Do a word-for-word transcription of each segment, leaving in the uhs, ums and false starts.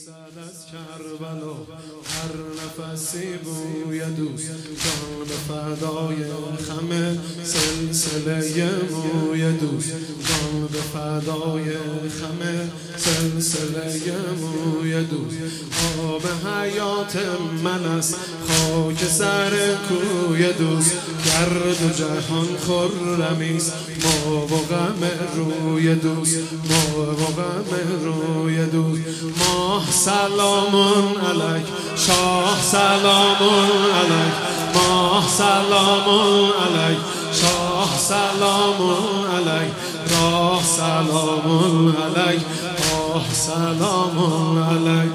میرسد از کربلا هر نفسی بوی دوست، جان به فدای خم سلسله موی دوست، جان به فدای خم سلسله موی دوست. آب حیات من است خاک سر کوی دوست، گرد و جهان خرمیست ما و غم روی دوست، ما و غم روی دوست. ماه سلامون علیک، شاه سلامون علیک، ماه سلامون علیک، شاه سلامون علیک، راه سلامون علیک، آه سلامون علیک.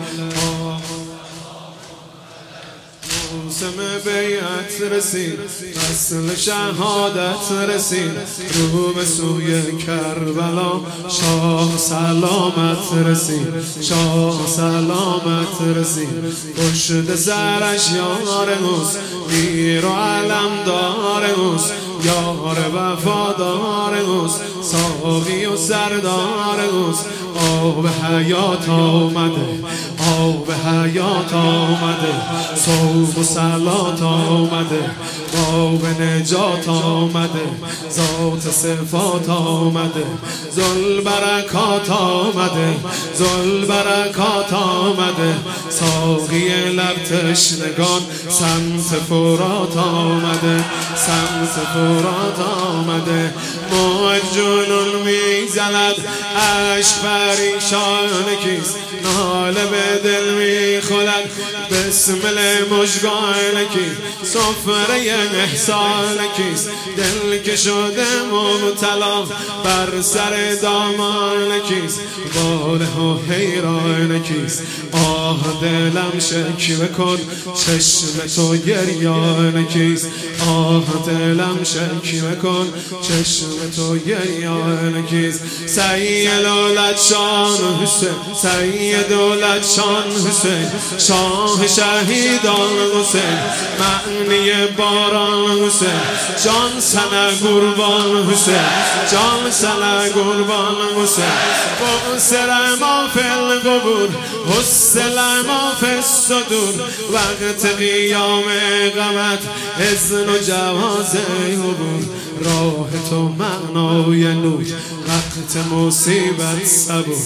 موسم بیعت رسید، فصل شهادت رسید، رو به سوی کربلا شاه سلامت رسید، شاه سلامت رسید. پشت سرش یار اوست، میر و علمدار اوست، یار وفادار اوست، ساقی و سردار اوست. آب حیات آمده، آب حیات آمده، صوب و صلات آمده، باب نجات آمده، ذات صفات آمده، ذل برکات آمده، ذل برکات آمده. ساقی لب تشنگان سمت فرات آمده، سمت فرات آمده. موج جنون میزند عشق پریشان کیست، ناله به دل میخورد بسمل مژگان کیست، سفره احسان کیست، دل که شده مبتلا بر سر دامان کیست، واله و حیران کیست. آه دلم شکوه کن چشم تو گریان کیست، آه دلم شکوه کن چشم تو گریان کیست. سعی دولت شان حسین، سعی دولت شان حسین، شاه شهیدان حسین، معنی باران حسین، جان سنه قربان حسین، جان سنه قربان حسین. بسر ما فی القبور، حسل ما فی الصدور، وقت قیام غمت اذن و جواز عبور. راه تو معنای نور، وقت مصیبت صبور.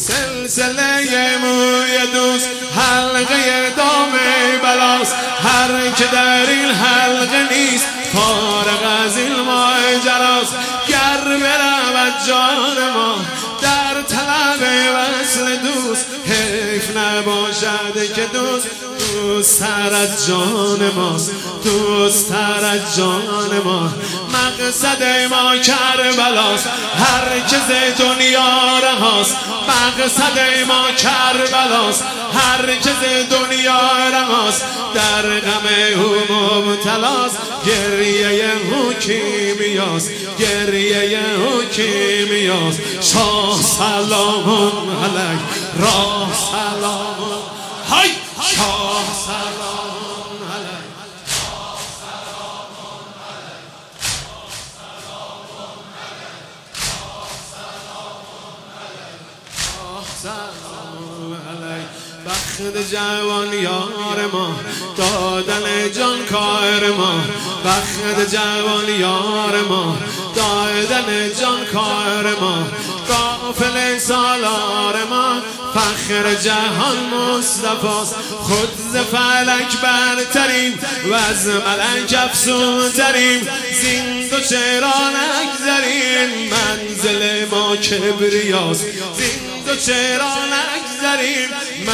سلسله موی دوست حلقه دام بلاست، هر که در این حلقه نیست فارغ از این ماجراست. گر برود جان ما در طلب وصل دوست، حیف نباشد که دوست دوست تر از جان ماست، دوست تر از جان ما. مقصد ما کربلاست، هر که ز دنیا رهاست، مقصد ما کربلاست، هر که ز دنیا رهاست، در غم او مبتلاست. گریه او کیمیاست، گریه او کیمیاست. شاه سلامون علیک، راه سلامون، های شاه سلامون علیک، شاه سلامون علیک، شاه سلامون علیک، شاه سلامون علیک، شاه سلامون علیک. بخت جوان یار ما، دادن جان کار ما، بخت جوان یار ما، دادن جان کار ما. قافل سالار ما فخر جهان مصطفاست، خود ز فلک برتریم و از ملک افزونتریم. زین دو چرا نگذریم منزل ما کبریاست، زین دو چرا نگذریم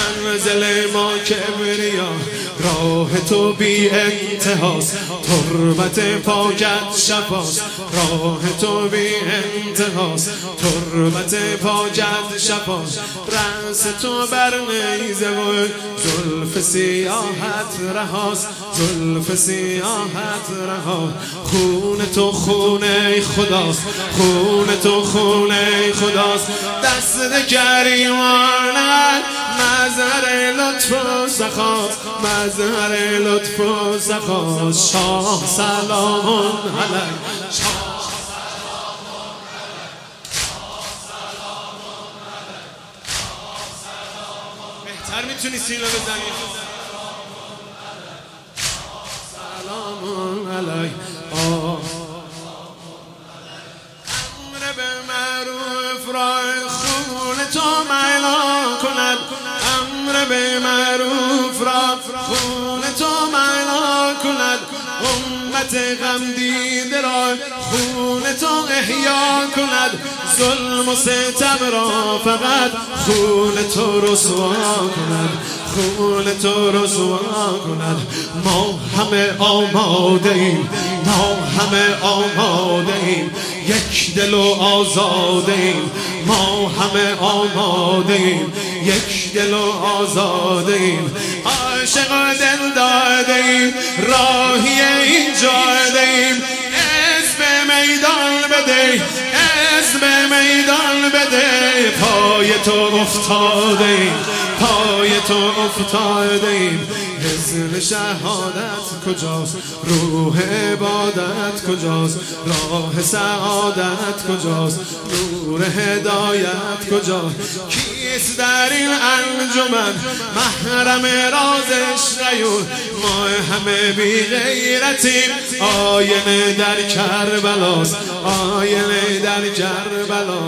منزل ما کبریا. راه تو بی انتهاست، تربت پاکت شفاست، راه تو بی انتهاست، تربت پاکت شفاست. رأس تو بر نیزه و زلف سیاحت رهاست، زلف سیاحت رها. خون تو خونه خداست، خون تو خونه خداست. دست کریمانه مظهر لطف و سخاست، مظهر لطف و سخاست. شاه سلامون علیک، شاه سلامون علیک، شاه سلامون علیک، شاه سلامون بهتر میتونی سینو بزنی. سلام علیک امر به معروف را خون تو میلا کند، امر به معروف را خون تو میلا کند، امت غم دیده را خون تو احیا کند، ظلم و ستم را فقط خون تو رسوا کند، خون تو رسوا کند. ما همه آماده ایم، ما همه آماده ایم، یک دل و آزاده ایم، ما همه آماده ایم، یک دل و آزاده ایم، عاشق و دل داده ایم، راهی این جاده ایم، اسم میدان بده، اسم میدان بده، پای تو افتاده ایم، پای تو افتاده ایم. حزن شهادت کجاست، روح عبادت کجاست، راه سعادت کجاست، نور هدایت کجاست، کیست در این انجمن محرم رازش غیور، ما همه بی غیرتیم، آینه در کربلاست، آینه در کربلا،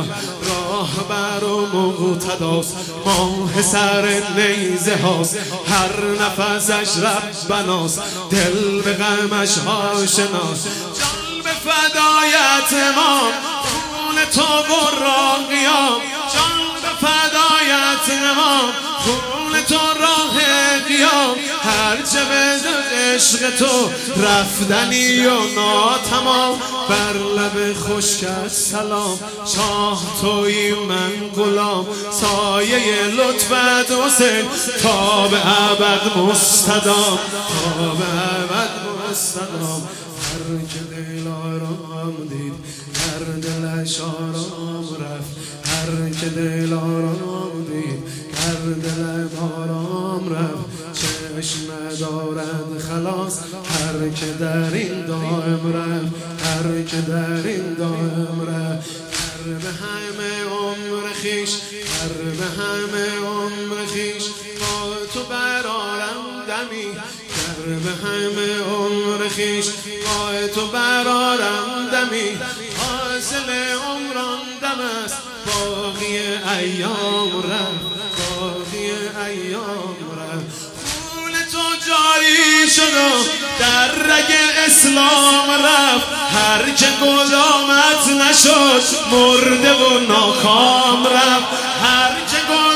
راهبر و مقتداست، ماه سر نیزه هاست، هر نفسش ربناست، دل به غمش آشناست، جان به فدایت ما، خون تو و راه قیام، جان به فدایت ما، خون تو راه قیام، هرچه به عشق تو رفتنی و ناتمام، بر لب خشکت سلام، شاه تویی من غلام، سایه لطفت حسین تا به ابد مستدام، تا به ابد مستدام. هر که دل آرام دید در دلش آرام رفت، هر که دل آرام دید در دلم آرام رفت، چشم ندارد خلاص هر که در این دائم رفت، هر که در این دائم رفت. هر به همه عمر خیش، هر به همه عمر خیش با تو برارم دمی، هر به همه عمر خیش با تو برارم دمی، حاصل عمران دم است، باقی ایام رفت، باقی ایام رفت. خون تو جاری شد و در رگ اسلام رفت، هر که غلامت نشد مرده و ناکام رفت، هر که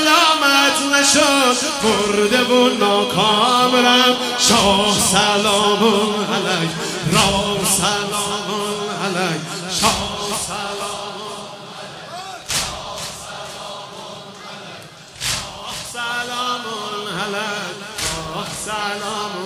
غلامت نشد مرده و ناکام رفت. شاه سلام علیک، را سلام علیک، شاه سلام علیک، شاه سلام علیک، سلام علیک، سلام